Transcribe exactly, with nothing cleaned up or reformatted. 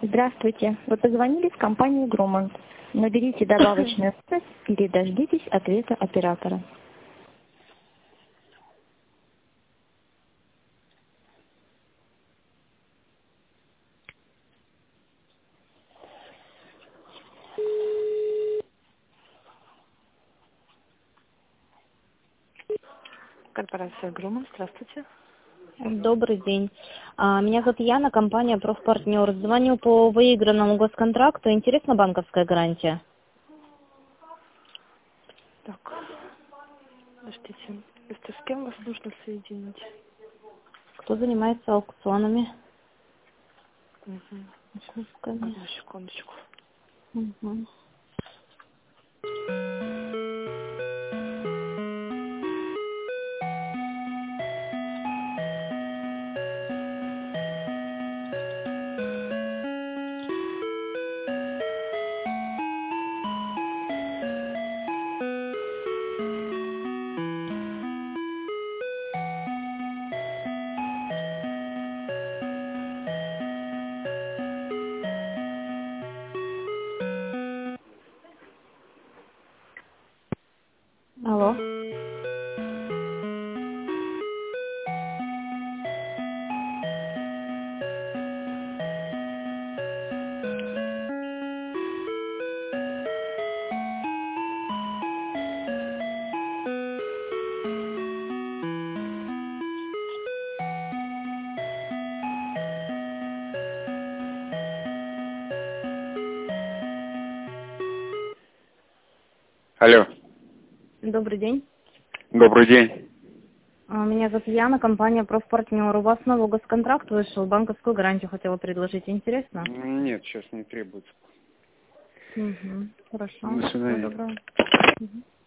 Здравствуйте. Вы позвонили в компанию Grumman. Наберите добавочную связь или дождитесь ответа оператора. Корпорация Grumman, здравствуйте. Добрый день. А, Меня зовут Яна, компания «Профпартнер». Звоню по выигранному госконтракту. Интересна банковская гарантия? Так, подождите. Это с кем вас нужно соединить? Кто занимается аукционами? Угу. Покупками? Одну секундочку. Мгм. Алло. Алло, Добрый день. добрый день. А, Меня зовут Яна, компания «Профпартнер». У вас новый госконтракт вышел, банковскую гарантию хотела предложить. Интересно? Нет, сейчас не требуется. Угу. Хорошо. До Всего свидания. доброго. Мгм.